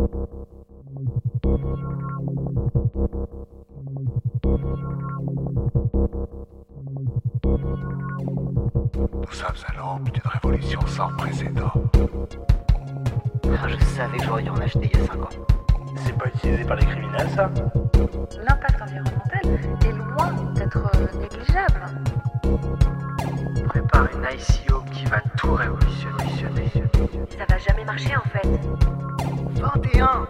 Nous sommes à l'aube d'une révolution sans précédent. Ah, je savais que j'aurais dû en acheter il y a 5 ans. C'est pas utilisé par les criminels, ça? L'impact environnemental est loin d'être négligeable. On prépare une ICO qui va tout révolutionner. Ça va jamais marcher en fait. 21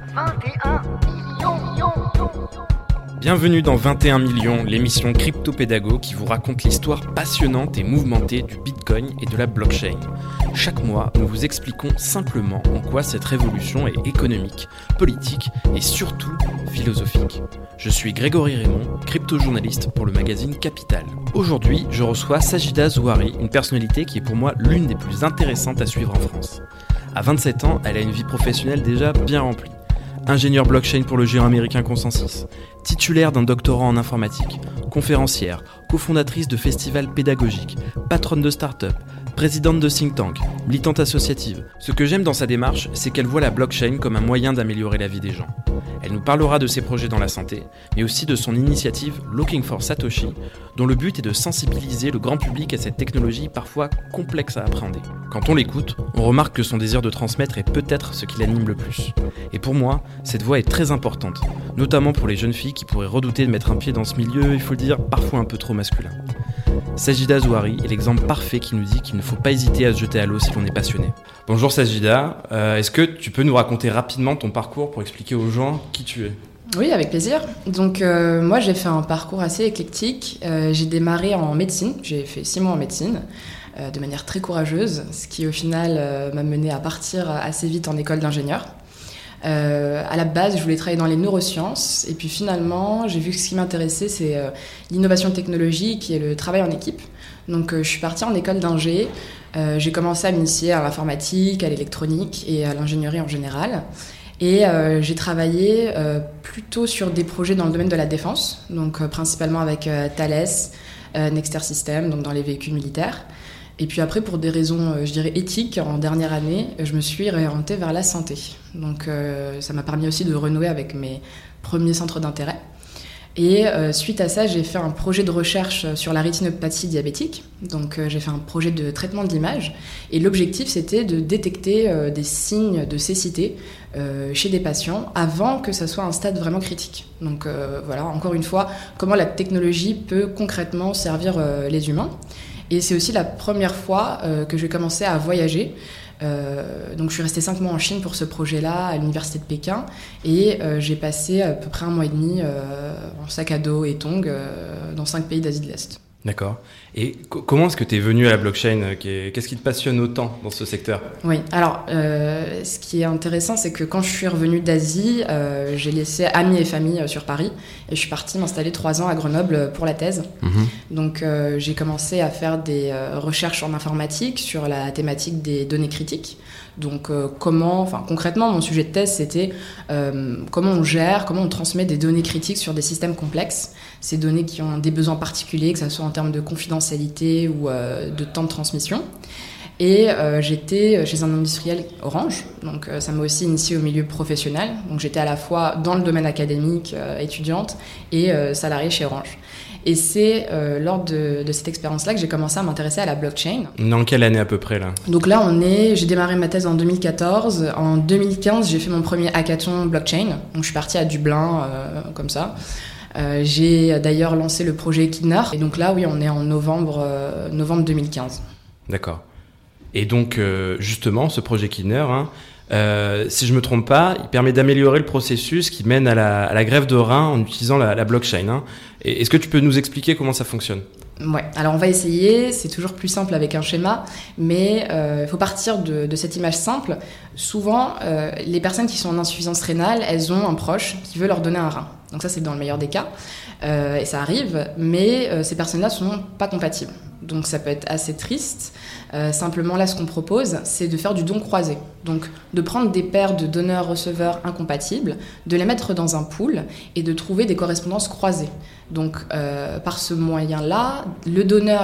millions. Bienvenue dans 21 millions, l'émission crypto-pédago qui vous raconte l'histoire passionnante et mouvementée du Bitcoin et de la blockchain. Chaque mois, nous vous expliquons simplement en quoi cette révolution est économique, politique et surtout philosophique. Je suis Grégory Raymond, crypto-journaliste pour le magazine Capital. Aujourd'hui, je reçois Sajida Zouhari, une personnalité qui est pour moi l'une des plus intéressantes à suivre en France. À 27 ans, elle a une vie professionnelle déjà bien remplie. Ingénieure blockchain pour le géant américain Consensus, titulaire d'un doctorat en informatique, conférencière, cofondatrice de festivals pédagogiques, patronne de start-up, présidente de think tank, militante associative. Ce que j'aime dans sa démarche, c'est qu'elle voit la blockchain comme un moyen d'améliorer la vie des gens. Elle nous parlera de ses projets dans la santé, mais aussi de son initiative Looking for Satoshi, dont le but est de sensibiliser le grand public à cette technologie parfois complexe à appréhender. Quand on l'écoute, on remarque que son désir de transmettre est peut-être ce qui l'anime le plus. Et pour moi, cette voix est très importante, notamment pour les jeunes filles qui pourraient redouter de mettre un pied dans ce milieu, il faut le dire, parfois un peu trop masculin. Sajida Zouhari est l'exemple parfait qui nous dit qu'il ne faut pas hésiter à se jeter à l'eau si l'on est passionné. Bonjour Sajida, est-ce que tu peux nous raconter rapidement ton parcours pour expliquer aux gens qui tu es ? Oui, avec plaisir. Donc moi j'ai fait un parcours assez éclectique. J'ai démarré en médecine, j'ai fait 6 mois en médecine, de manière très courageuse, ce qui au final m'a mené à partir assez vite en école d'ingénieur. À la base, je voulais travailler dans les neurosciences et puis finalement, j'ai vu que ce qui m'intéressait, c'est l'innovation technologique et le travail en équipe. Donc je suis partie en école d'ingé, j'ai commencé à m'initier à l'informatique, à l'électronique et à l'ingénierie en général. Et j'ai travaillé plutôt sur des projets dans le domaine de la défense, donc principalement avec Thales, Nexter Systems, donc dans les véhicules militaires. Et puis après, pour des raisons, je dirais, éthiques, en dernière année, je me suis réorientée vers la santé. Donc ça m'a permis aussi de renouer avec mes premiers centres d'intérêt. Et suite à ça, j'ai fait un projet de recherche sur la rétinopathie diabétique. Donc j'ai fait un projet de traitement de l'image. Et l'objectif, c'était de détecter des signes de cécité chez des patients avant que ça soit un stade vraiment critique. Donc voilà, encore une fois, comment la technologie peut concrètement servir les humains. Et c'est aussi la première fois que j'ai commencé à voyager. Donc je suis restée 5 mois en Chine pour ce projet-là, à l'université de Pékin. Et j'ai passé à peu près 1 mois et demi en sac à dos et tongs dans 5 pays d'Asie de l'Est. D'accord. Et comment est-ce que tu es venu à la blockchain ? Qu'est-ce qui te passionne autant dans ce secteur ? Oui, alors ce qui est intéressant, c'est que quand je suis revenue d'Asie, j'ai laissé amis et famille sur Paris et je suis partie m'installer 3 ans à Grenoble pour la thèse. Donc j'ai commencé à faire des recherches en informatique sur la thématique des données critiques. Donc concrètement, mon sujet de thèse, c'était comment on gère, comment on transmet des données critiques sur des systèmes complexes. Ces données qui ont des besoins particuliers, que ce soit en termes de confidentialité ou de temps de transmission. Et j'étais chez un industriel Orange, donc ça m'a aussi initiée au milieu professionnel. Donc j'étais à la fois dans le domaine académique, étudiante, et salariée chez Orange. Et c'est lors de cette expérience-là que j'ai commencé à m'intéresser à la blockchain. Dans quelle année à peu près là ? Donc là, j'ai démarré ma thèse en 2014. En 2015, j'ai fait mon premier hackathon blockchain. Donc je suis partie à Dublin, comme ça. J'ai d'ailleurs lancé le projet Kidner. Et donc là, oui, on est en novembre 2015. D'accord. Et donc, justement, ce projet Kidner, si je ne me trompe pas, il permet d'améliorer le processus qui mène à la greffe de rein en utilisant la blockchain. Et est-ce que tu peux nous expliquer comment ça fonctionne ? Ouais, alors on va essayer, c'est toujours plus simple avec un schéma, mais il faut partir de cette image simple. Souvent, les personnes qui sont en insuffisance rénale, elles ont un proche qui veut leur donner un rein. Donc ça, c'est dans le meilleur des cas, et ça arrive, mais ces personnes-là ne sont pas compatibles. Donc ça peut être assez triste. Simplement, là, ce qu'on propose, c'est de faire du don croisé. Donc, de prendre des paires de donneurs-receveurs incompatibles, de les mettre dans un pool et de trouver des correspondances croisées. Donc, par ce moyen-là, le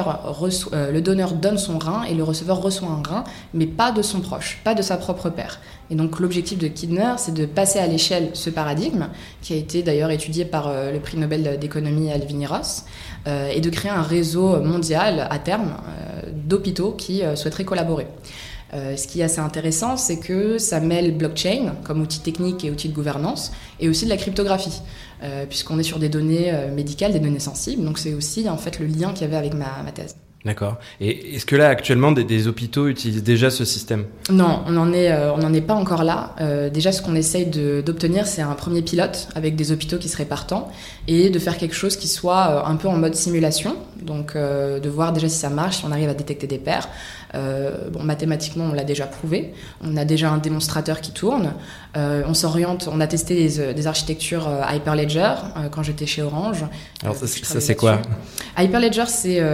donneur donne son rein et le receveur reçoit un rein, mais pas de son proche, pas de sa propre paire. Et donc, l'objectif de Kidner, c'est de passer à l'échelle ce paradigme, qui a été d'ailleurs étudié par le prix Nobel d'économie Alvin Ross, et de créer un réseau mondial, à terme, d'hôpitaux qui souhaiteraient collaborer. Ce qui est assez intéressant, c'est que ça mêle blockchain comme outil technique et outil de gouvernance, et aussi de la cryptographie, puisqu'on est sur des données médicales, des données sensibles. Donc c'est aussi en fait le lien qu'il y avait avec ma thèse. D'accord. Et est-ce que là, actuellement, des hôpitaux utilisent déjà ce système ? Non, on n'en est pas encore là. Déjà, ce qu'on essaye d'obtenir, c'est un premier pilote avec des hôpitaux qui seraient partants et de faire quelque chose qui soit un peu en mode simulation. Donc, de voir déjà si ça marche, si on arrive à détecter des paires. Mathématiquement, on l'a déjà prouvé. On a déjà un démonstrateur qui tourne. On s'oriente, on a testé des architectures Hyperledger quand j'étais chez Orange. Alors, ça c'est quoi ? Hyperledger,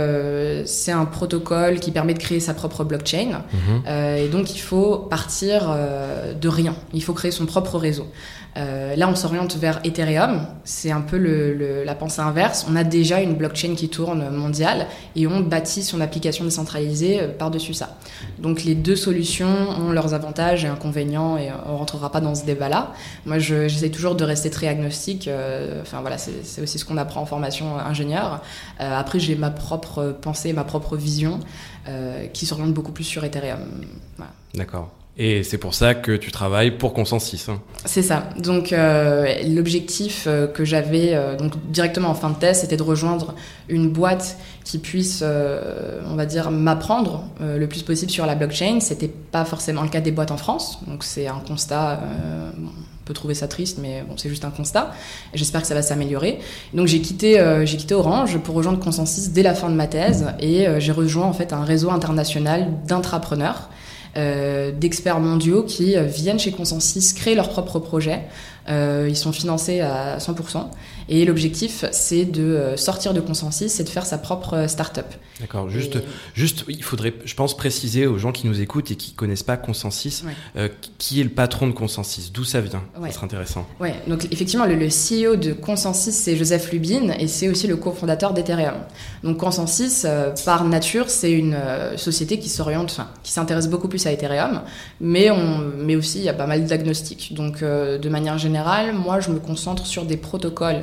c'est un protocole qui permet de créer sa propre blockchain. Et donc, il faut partir de rien. Il faut créer son propre réseau. Là, on s'oriente vers Ethereum. C'est un peu la pensée inverse. On a déjà une blockchain qui tourne mondiale et on bâtit son application décentralisée par-dessus ça. Donc, les deux solutions ont leurs avantages et inconvénients et on ne rentrera pas dans ce débat-là. Moi, j'essaie toujours de rester très agnostique. C'est aussi ce qu'on apprend en formation ingénieur. Après, j'ai ma propre pensée, ma propre vision qui s'oriente beaucoup plus sur Ethereum. Voilà. D'accord. Et c'est pour ça que tu travailles pour Consensus. C'est ça. Donc, l'objectif que j'avais donc directement en fin de thèse, c'était de rejoindre une boîte qui puisse, on va dire, m'apprendre le plus possible sur la blockchain. C'était pas forcément le cas des boîtes en France. Donc, c'est un constat. On peut trouver ça triste, mais bon, c'est juste un constat. J'espère que ça va s'améliorer. Donc, j'ai quitté Orange pour rejoindre Consensus dès la fin de ma thèse et j'ai rejoint en fait un réseau international d'intrapreneurs. D'experts mondiaux qui viennent chez Consensus créer leurs propres projets. Ils sont financés à 100%. Et l'objectif, c'est de sortir de Consensus et de faire sa propre start-up. D'accord. Juste, il faudrait, je pense, préciser aux gens qui nous écoutent et qui ne connaissent pas Consensus, qui est le patron de Consensus, d'où ça vient. Ça serait intéressant. Ouais. Donc, effectivement, le CEO de Consensus, c'est Joseph Lubin et c'est aussi le cofondateur d'Ethereum. Donc, Consensus, par nature, c'est une société qui s'intéresse beaucoup plus à Ethereum, mais aussi, il y a pas mal d'agnostiques. Donc, de manière générale, moi, je me concentre sur des protocoles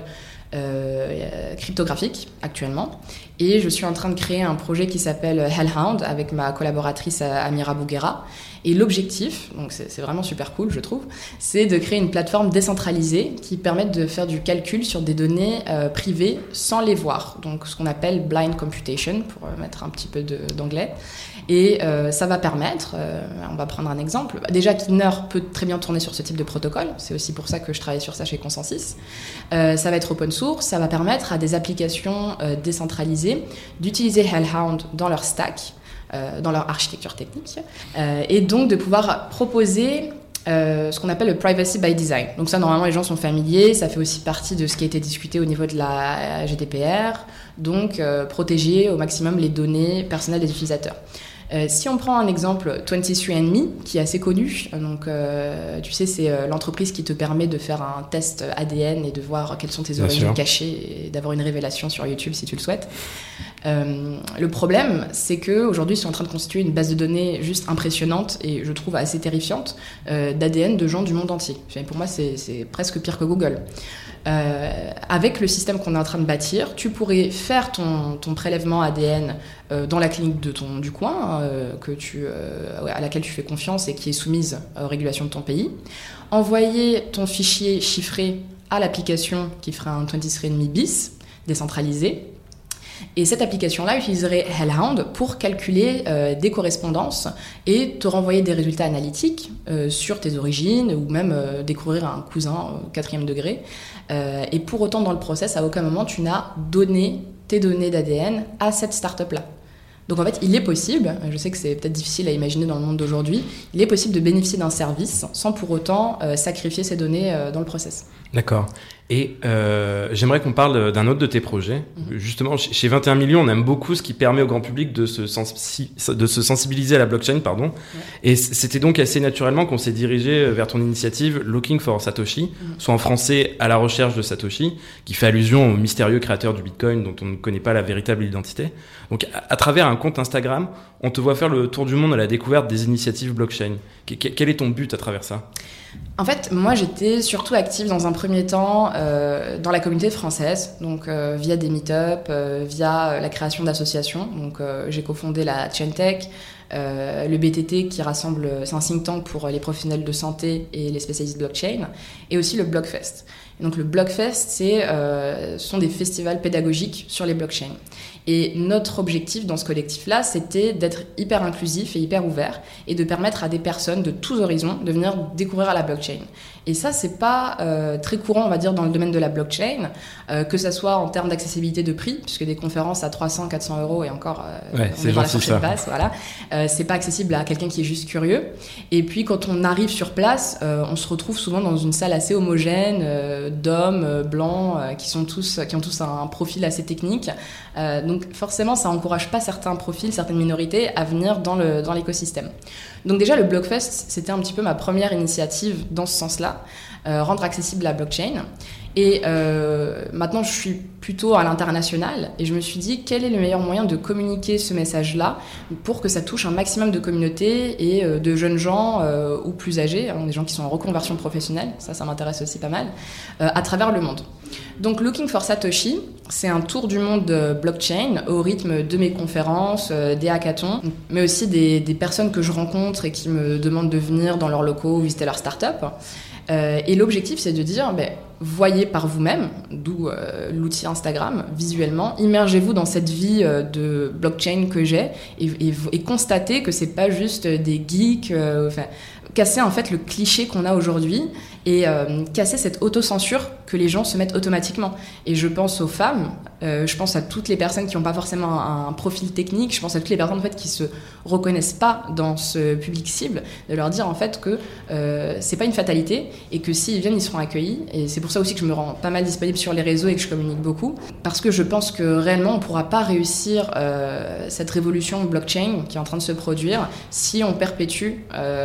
cryptographique actuellement et je suis en train de créer un projet qui s'appelle Hellhound avec ma collaboratrice Amira Bouguera et l'objectif, donc c'est vraiment super cool je trouve, c'est de créer une plateforme décentralisée qui permette de faire du calcul sur des données privées sans les voir, donc ce qu'on appelle blind computation pour mettre un petit peu d'anglais et ça va permettre, on va prendre un exemple, déjà Kidner peut très bien tourner sur ce type de protocole, c'est aussi pour ça que je travaille sur ça chez Consensus, ça va être open source, ça va permettre à des applications décentralisées d'utiliser Hellhound dans leur stack, dans leur architecture technique, et donc de pouvoir proposer ce qu'on appelle le privacy by design. Donc ça, normalement, les gens sont familiers, ça fait aussi partie de ce qui a été discuté au niveau de la GDPR, donc protéger au maximum les données personnelles des utilisateurs. Si on prend un exemple 23andMe, qui est assez connu, donc tu sais, c'est l'entreprise qui te permet de faire un test ADN et de voir quelles sont tes origines cachées et d'avoir une révélation sur YouTube si tu le souhaites. Le problème, c'est qu'aujourd'hui, ils sont en train de constituer une base de données juste impressionnante et je trouve assez terrifiante d'ADN de gens du monde entier. Pour moi, c'est presque pire que Google. Avec le système qu'on est en train de bâtir, tu pourrais faire ton prélèvement ADN dans la clinique du coin, à laquelle tu fais confiance et qui est soumise aux régulations de ton pays, envoyer ton fichier chiffré à l'application qui ferait un 23andMe bis décentralisé. Et cette application-là utiliserait Hellhound pour calculer des correspondances et te renvoyer des résultats analytiques sur tes origines ou même découvrir un cousin au 4e degré. Et pour autant, dans le process, à aucun moment, tu n'as donné tes données d'ADN à cette start-up-là. Donc en fait, il est possible, je sais que c'est peut-être difficile à imaginer dans le monde d'aujourd'hui, il est possible de bénéficier d'un service sans pour autant sacrifier ses données dans le process. D'accord. Et j'aimerais qu'on parle d'un autre de tes projets. Justement, chez 21 millions, on aime beaucoup ce qui permet au grand public de se sensibiliser à la blockchain. Ouais. Et c'était donc assez naturellement qu'on s'est dirigé vers ton initiative Looking for Satoshi, soit en français à la recherche de Satoshi, qui fait allusion au mystérieux créateur du Bitcoin dont on ne connaît pas la véritable identité. Donc à travers un compte Instagram, on te voit faire le tour du monde à la découverte des initiatives blockchain. Quel est ton but à travers ça ? En fait, moi, j'étais surtout active dans un premier temps dans la communauté française, donc via des meet-up, via la création d'associations. Donc, j'ai cofondé la Chaintech, le BTT qui rassemble, c'est un think tank pour les professionnels de santé et les spécialistes blockchain, et aussi le Blockfest. Et donc, le Blockfest, ce sont des festivals pédagogiques sur les blockchains. Et notre objectif dans ce collectif-là, c'était d'être hyper inclusif et hyper ouvert et de permettre à des personnes de tous horizons de venir découvrir la blockchain. Et ça, c'est pas très courant, on va dire, dans le domaine de la blockchain, que ça soit en termes d'accessibilité de prix, puisque des conférences à 300, 400 euros et encore, on est dans la fourchette basse, voilà. C'est pas accessible à quelqu'un qui est juste curieux. Et puis, quand on arrive sur place, on se retrouve souvent dans une salle assez homogène d'hommes blancs qui ont tous un profil assez technique. Donc, forcément, ça encourage pas certains profils, certaines minorités à venir dans l'écosystème. Donc déjà, le Blockfest, c'était un petit peu ma première initiative dans ce sens-là, rendre accessible la blockchain. Et maintenant, je suis plutôt à l'international et je me suis dit quel est le meilleur moyen de communiquer ce message-là pour que ça touche un maximum de communautés et de jeunes gens ou plus âgés, des gens qui sont en reconversion professionnelle, ça m'intéresse aussi pas mal, à travers le monde. Donc Looking for Satoshi, c'est un tour du monde blockchain au rythme de mes conférences, des hackathons, mais aussi des personnes que je rencontre et qui me demandent de venir dans leurs locaux, visiter leur start-up. Et l'objectif, c'est de dire, voyez par vous-même, d'où l'outil Instagram, visuellement, immergez-vous dans cette vie de blockchain que j'ai et constatez que c'est pas juste des geeks, casser en fait le cliché qu'on a aujourd'hui et casser cette autocensure que les gens se mettent automatiquement. Et je pense aux femmes, je pense à toutes les personnes qui n'ont pas forcément un profil technique, je pense à toutes les personnes en fait qui se reconnaissent pas dans ce public cible, de leur dire en fait que c'est pas une fatalité et que s'ils viennent, ils seront accueillis. Et c'est pour ça aussi que je me rends pas mal disponible sur les réseaux et que je communique beaucoup, parce que je pense que réellement on pourra pas réussir cette révolution blockchain qui est en train de se produire si on perpétue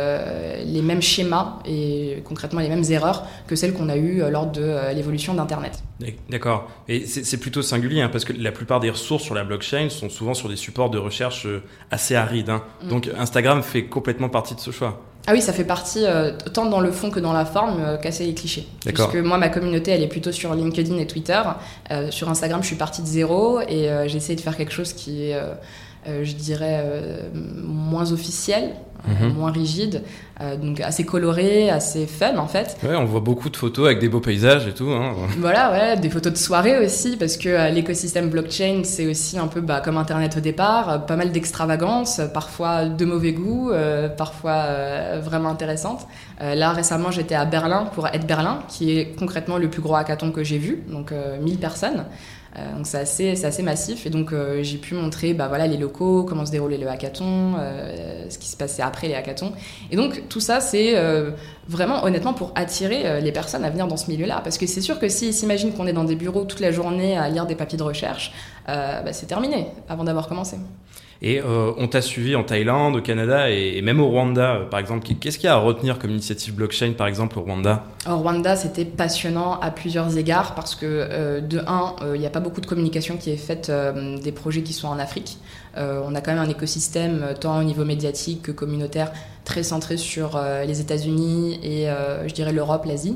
les mêmes schémas et concrètement les mêmes erreurs que celles qu'on a eues lors de l'évolution d'Internet. D'accord. Et c'est plutôt singulier parce que la plupart des ressources sur la blockchain sont souvent sur des supports de recherche assez arides. Donc Instagram fait complètement partie de ce choix. Ah oui, ça fait partie, tant dans le fond que dans la forme, casser les clichés. D'accord. Puisque moi, ma communauté, elle est plutôt sur LinkedIn et Twitter. Sur Instagram, je suis partie de zéro et j'ai essayé de faire quelque chose qui est, je dirais, moins officiel, moins rigide, donc assez coloré, assez fun en fait. Ouais, on voit beaucoup de photos avec des beaux paysages et tout. Voilà, ouais, des photos de soirée aussi, parce que l'écosystème blockchain, c'est aussi un peu comme Internet au départ, pas mal d'extravagance, parfois de mauvais goût, parfois vraiment intéressantes. Là, récemment, j'étais à Berlin pour Être Berlin, qui est concrètement le plus gros hackathon que j'ai vu, donc 1000 personnes. Donc c'est assez massif et donc j'ai pu montrer les locaux, comment se déroulait le hackathon, ce qui se passait après les hackathons. Et donc tout ça c'est vraiment honnêtement pour attirer les personnes à venir dans ce milieu-là, parce que c'est sûr que s'ils s'imaginent qu'on est dans des bureaux toute la journée à lire des papiers de recherche, c'est terminé avant d'avoir commencé. Et on t'a suivi en Thaïlande, au Canada et même au Rwanda, par exemple. Qu'est-ce qu'il y a à retenir comme initiative blockchain, par exemple, au Rwanda ? Au Rwanda, c'était passionnant à plusieurs égards parce que, de un, il n'y a pas beaucoup de communication qui est faite des projets qui sont en Afrique. On a quand même un écosystème, tant au niveau médiatique que communautaire, très centré sur les États-Unis et, je dirais, l'Europe, l'Asie.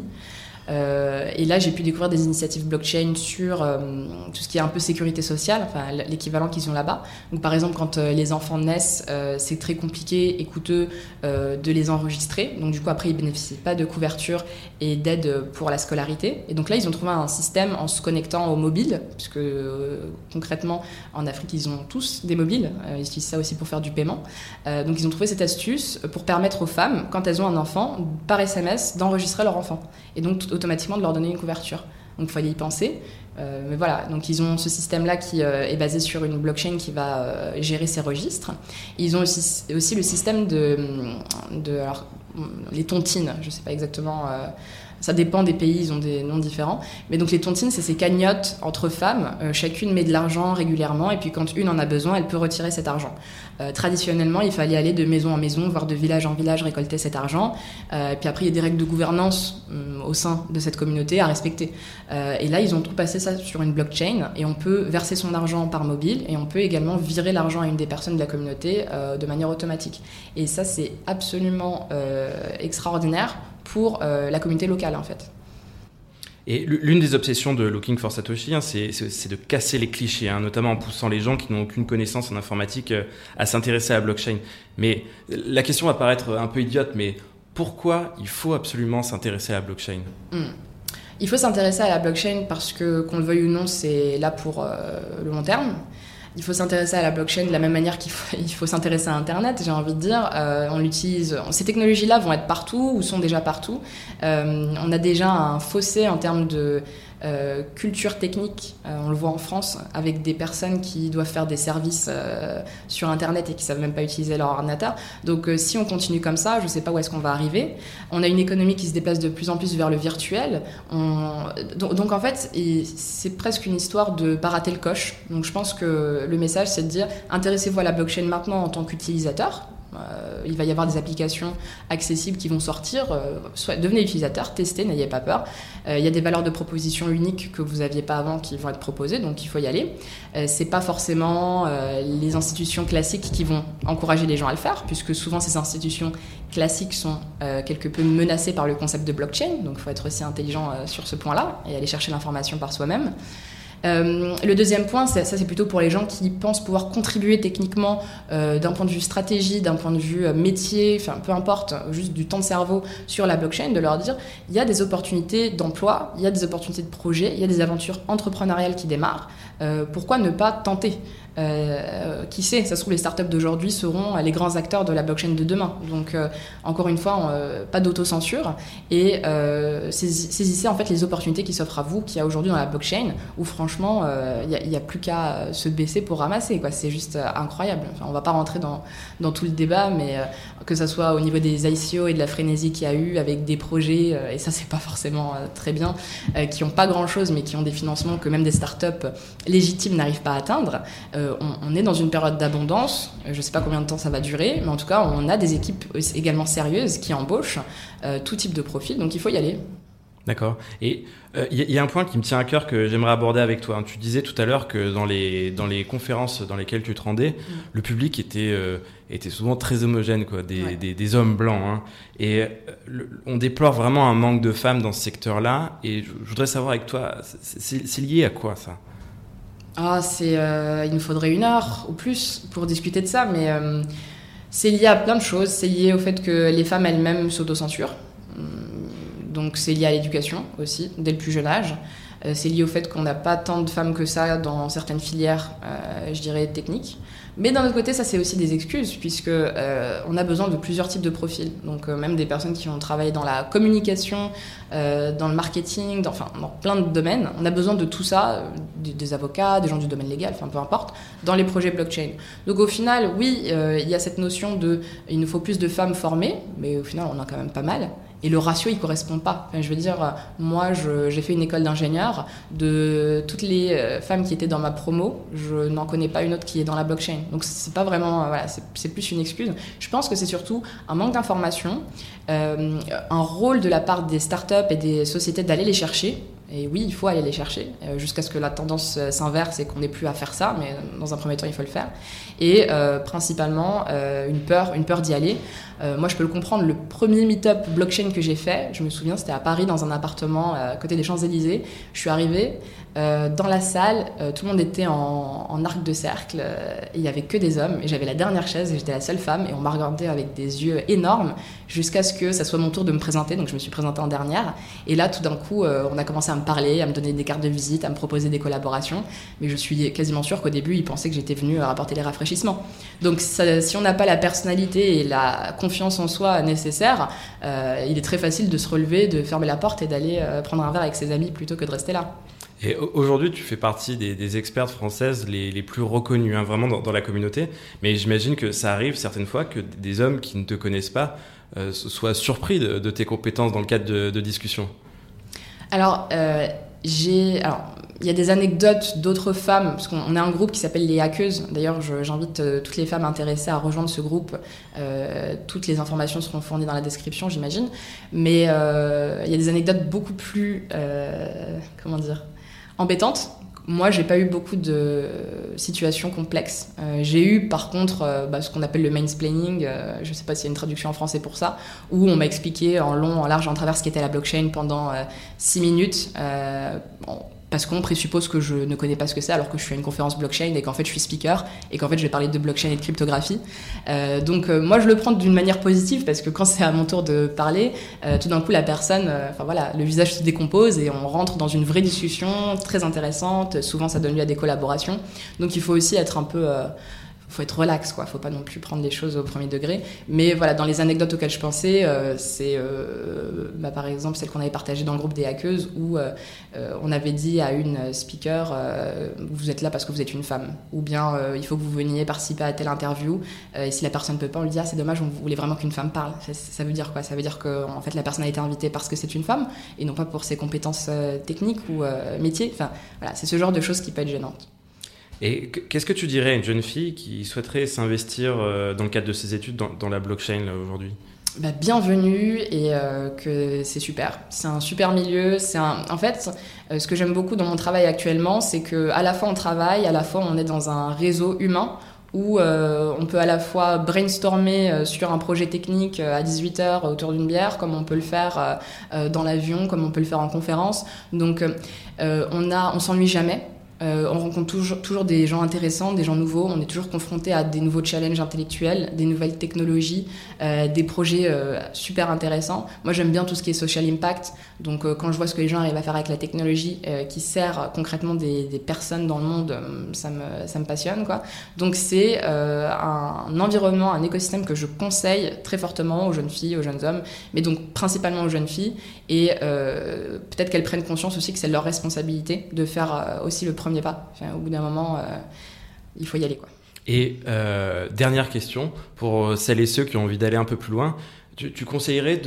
Et là, j'ai pu découvrir des initiatives blockchain sur tout ce qui est un peu sécurité sociale, enfin l'équivalent qu'ils ont là-bas. Donc, par exemple, quand les enfants naissent, c'est très compliqué et coûteux de les enregistrer. Donc, du coup, après, ils bénéficient pas de couverture et d'aide pour la scolarité. Et donc là, ils ont trouvé un système en se connectant au mobile, puisque concrètement, en Afrique, ils ont tous des mobiles. Ils utilisent ça aussi pour faire du paiement. Donc, ils ont trouvé cette astuce pour permettre aux femmes, quand elles ont un enfant, par SMS, d'enregistrer leur enfant. Et donc, automatiquement de leur donner une couverture. Donc il fallait y penser. Mais voilà, donc ils ont ce système-là qui est basé sur une blockchain qui va gérer ces registres. Ils ont aussi le système alors, les tontines, je ne sais pas exactement... ça dépend des pays, ils ont des noms différents. Mais donc les tontines, c'est ces cagnottes entre femmes. Chacune met de l'argent régulièrement et puis quand une en a besoin, elle peut retirer cet argent. Traditionnellement, il fallait aller de maison en maison, voire de village en village, récolter cet argent. Puis après, il y a des règles de gouvernance au sein de cette communauté à respecter. Et là, ils ont tout passé ça sur une blockchain et on peut verser son argent par mobile et on peut également virer l'argent à une des personnes de la communauté de manière automatique. Et ça, c'est absolument extraordinaire pour la communauté locale, en fait. Et l'une des obsessions de Looking for Satoshi, c'est de casser les clichés, notamment en poussant les gens qui n'ont aucune connaissance en informatique à s'intéresser à la blockchain. Mais la question va paraître un peu idiote, mais pourquoi il faut absolument s'intéresser à la blockchain ? Il faut s'intéresser à la blockchain parce que, qu'on le veuille ou non, c'est là pour le long terme. Il faut s'intéresser à la blockchain de la même manière qu'il faut s'intéresser à Internet, j'ai envie de dire. On l'utilise. Ces technologies-là vont être partout ou sont déjà partout. On a déjà un fossé en termes de culture technique. On le voit en France avec des personnes qui doivent faire des services sur Internet et qui ne savent même pas utiliser leur ordinateur. Donc si on continue comme ça, je ne sais pas où est-ce qu'on va arriver. On a une économie qui se déplace de plus en plus vers le virtuel. Donc en fait, c'est presque une histoire de pas rater le coche. Donc je pense que le message, c'est de dire intéressez-vous à la blockchain maintenant en tant qu'utilisateur. Il va y avoir des applications accessibles qui vont sortir. Soit devenez utilisateur, testez, n'ayez pas peur. Il y a des valeurs de proposition uniques que vous n'aviez pas avant qui vont être proposées, donc il faut y aller. C'est pas forcément les institutions classiques qui vont encourager les gens à le faire, puisque souvent ces institutions classiques sont quelque peu menacées par le concept de blockchain, donc il faut être aussi intelligent sur ce point-là et aller chercher l'information par soi-même. Le deuxième point, ça c'est plutôt pour les gens qui pensent pouvoir contribuer techniquement d'un point de vue stratégie, d'un point de vue métier, enfin peu importe, juste du temps de cerveau sur la blockchain, de leur dire il y a des opportunités d'emploi, il y a des opportunités de projet, il y a des aventures entrepreneuriales qui démarrent, pourquoi ne pas tenter ? Qui sait, ça se trouve les startups d'aujourd'hui seront les grands acteurs de la blockchain de demain. Donc encore une fois, pas d'autocensure et saisissez en fait les opportunités qui s'offrent à vous, qu'il y a aujourd'hui dans la blockchain, où franchement il n'y a plus qu'à se baisser pour ramasser, quoi. C'est juste incroyable. Enfin, on va pas rentrer dans tout le débat, mais que ça soit au niveau des ICO et de la frénésie qu'il y a eu avec des projets, et ça c'est pas forcément très bien, qui n'ont pas grand chose mais qui ont des financements que même des startups légitimes n'arrivent pas à atteindre. On est dans une période d'abondance, je ne sais pas combien de temps ça va durer, mais en tout cas, on a des équipes également sérieuses qui embauchent tout type de profil, donc il faut y aller. D'accord. Et il y a un point qui me tient à cœur que j'aimerais aborder avec toi. Tu disais tout à l'heure que dans les conférences dans lesquelles tu te rendais, le public était souvent très homogène, quoi, des hommes blancs. Et on déplore vraiment un manque de femmes dans ce secteur-là. Et je voudrais savoir avec toi, c'est lié à quoi ça ? Il nous faudrait 1 heure ou plus pour discuter de ça, mais c'est lié à plein de choses. C'est lié au fait que les femmes elles-mêmes s'autocensurent. Donc c'est lié à l'éducation aussi, dès le plus jeune âge. C'est lié au fait qu'on n'a pas tant de femmes que ça dans certaines filières, je dirais, techniques. Mais d'un autre côté, ça c'est aussi des excuses, puisque on a besoin de plusieurs types de profils. Donc même des personnes qui ont travaillé dans la communication, dans le marketing, dans plein de domaines. On a besoin de tout ça, des avocats, des gens du domaine légal, enfin peu importe, dans les projets blockchain. Donc au final, oui, il y a cette notion il nous faut plus de femmes formées, mais au final on en a quand même pas mal. Et le ratio, il correspond pas. Enfin, je veux dire, moi, j'ai fait une école d'ingénieur. De toutes les femmes qui étaient dans ma promo, je n'en connais pas une autre qui est dans la blockchain. Donc, c'est pas vraiment... c'est plus une excuse. Je pense que c'est surtout un manque d'information, un rôle de la part des startups et des sociétés d'aller les chercher. Et oui, il faut aller les chercher, jusqu'à ce que la tendance s'inverse et qu'on n'ait plus à faire ça, mais dans un premier temps, il faut le faire. Et principalement, une peur d'y aller. Moi, je peux le comprendre. Le premier meet-up blockchain que j'ai fait, je me souviens, c'était à Paris, dans un appartement à côté des Champs-Élysées. Je suis arrivée dans la salle, tout le monde était en arc de cercle, et il n'y avait que des hommes, et j'avais la dernière chaise, et j'étais la seule femme, et on m'a regardé avec des yeux énormes, jusqu'à ce que ça soit mon tour de me présenter, donc je me suis présentée en dernière, et là, tout d'un coup, on a commencé à me parler, à me donner des cartes de visite, à me proposer des collaborations, mais je suis quasiment sûre qu'au début, ils pensaient que j'étais venue rapporter les rafraîchissements. Donc si on n'a pas la personnalité et la confiance en soi nécessaire, il est très facile de se relever, de fermer la porte et d'aller prendre un verre avec ses amis plutôt que de rester là. Et aujourd'hui, tu fais partie des expertes françaises les plus reconnues, hein, vraiment dans la communauté. Mais j'imagine que ça arrive certaines fois que des hommes qui ne te connaissent pas soient surpris de tes compétences dans le cadre de discussions. Alors, il y a des anecdotes d'autres femmes, parce qu'on a un groupe qui s'appelle les Hackeuses. D'ailleurs, j'invite toutes les femmes intéressées à rejoindre ce groupe. Toutes les informations seront fournies dans la description, j'imagine. Mais il y a des anecdotes beaucoup plus, embêtantes. Moi, j'ai pas eu beaucoup de situations complexes. J'ai eu, par contre, ce qu'on appelle le mansplaining. Je sais pas s'il y a une traduction en français pour ça, où on m'a expliqué en long, en large, en travers ce qu'était la blockchain pendant 6 minutes. Parce qu'on présuppose que je ne connais pas ce que c'est, alors que je suis à une conférence blockchain et qu'en fait je suis speaker et qu'en fait je vais parler de blockchain et de cryptographie. Donc moi je le prends d'une manière positive, parce que quand c'est à mon tour de parler, tout d'un coup la personne, le visage se décompose et on rentre dans une vraie discussion très intéressante. Souvent ça donne lieu à des collaborations. Donc il faut aussi être un peu... faut être relax, quoi. Faut pas non plus prendre les choses au premier degré. Mais voilà, dans les anecdotes auxquelles je pensais, c'est par exemple celle qu'on avait partagée dans le groupe des hackeuses, où on avait dit à une speaker vous êtes là parce que vous êtes une femme, ou bien il faut que vous veniez participer à telle interview, et si la personne ne peut pas, on lui dit c'est dommage, on voulait vraiment qu'une femme parle. Ça veut dire quoi? Ça veut dire que en fait la personne a été invitée parce que c'est une femme et non pas pour ses compétences techniques ou métiers. Enfin voilà, c'est ce genre de choses qui peut être gênante. Et qu'est-ce que tu dirais à une jeune fille qui souhaiterait s'investir dans le cadre de ses études dans la blockchain là, aujourd'hui? Bienvenue, et que c'est super. C'est un super milieu. En fait, ce que j'aime beaucoup dans mon travail actuellement, c'est qu'à la fois on travaille, à la fois on est dans un réseau humain où on peut à la fois brainstormer sur un projet technique à 18h autour d'une bière, comme on peut le faire dans l'avion, comme on peut le faire en conférence. Donc on s'ennuie jamais. On rencontre toujours des gens intéressants, des gens nouveaux. On est toujours confronté à des nouveaux challenges intellectuels, des nouvelles technologies, des projets super intéressants. Moi, j'aime bien tout ce qui est social impact. Donc, quand je vois ce que les gens arrivent à faire avec la technologie qui sert concrètement des personnes dans le monde, ça me passionne, quoi. Donc, c'est un environnement, un écosystème que je conseille très fortement aux jeunes filles, aux jeunes hommes, mais donc principalement aux jeunes filles. Et peut-être qu'elles prennent conscience aussi que c'est leur responsabilité de faire aussi le premier pas. Enfin, au bout d'un moment, il faut y aller, quoi. Et dernière question, pour celles et ceux qui ont envie d'aller un peu plus loin, tu conseillerais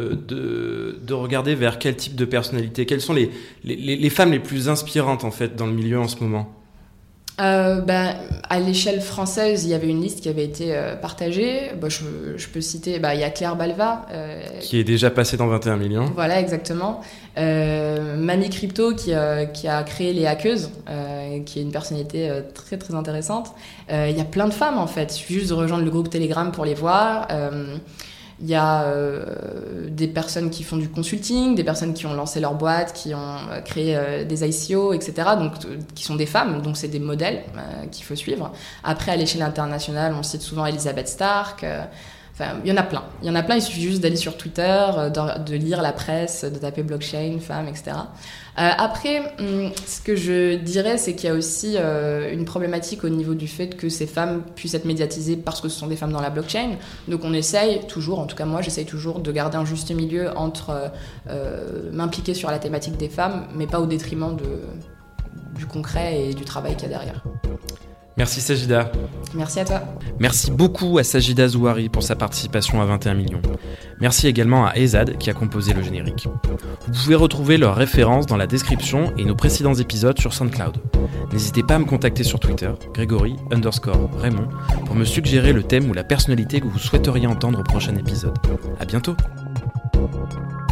de regarder vers quel type de personnalité? Quelles sont les femmes les plus inspirantes en fait dans le milieu en ce moment? À l'échelle française, il y avait une liste qui avait été partagée. Je peux citer, il y a Claire Balva. Qui est déjà passée dans 21 millions. Voilà, exactement. Mamie Crypto qui a créé les Hackeuses, qui est une personnalité très très intéressante. Il y a plein de femmes en fait. Il suffit juste de rejoindre le groupe Telegram pour les voir. Il y a des personnes qui font du consulting, des personnes qui ont lancé leur boîte, qui ont créé des ICO, etc. Donc, qui sont des femmes, donc c'est des modèles qu'il faut suivre. Après, à l'échelle internationale, on cite souvent Elizabeth Stark. Il y en a plein. Il suffit juste d'aller sur Twitter, de lire la presse, de taper blockchain, femmes, etc. Après, ce que je dirais, c'est qu'il y a aussi une problématique au niveau du fait que ces femmes puissent être médiatisées parce que ce sont des femmes dans la blockchain. Donc on essaye toujours, en tout cas moi j'essaye toujours de garder un juste milieu entre m'impliquer sur la thématique des femmes, mais pas au détriment du concret et du travail qu'il y a derrière. Merci Sajida. Merci à toi. Merci beaucoup à Sajida Zouari pour sa participation à 21 millions. Merci également à Ezad qui a composé le générique. Vous pouvez retrouver leurs références dans la description et nos précédents épisodes sur SoundCloud. N'hésitez pas à me contacter sur Twitter, Grégory_Raymond, pour me suggérer le thème ou la personnalité que vous souhaiteriez entendre au prochain épisode. À bientôt.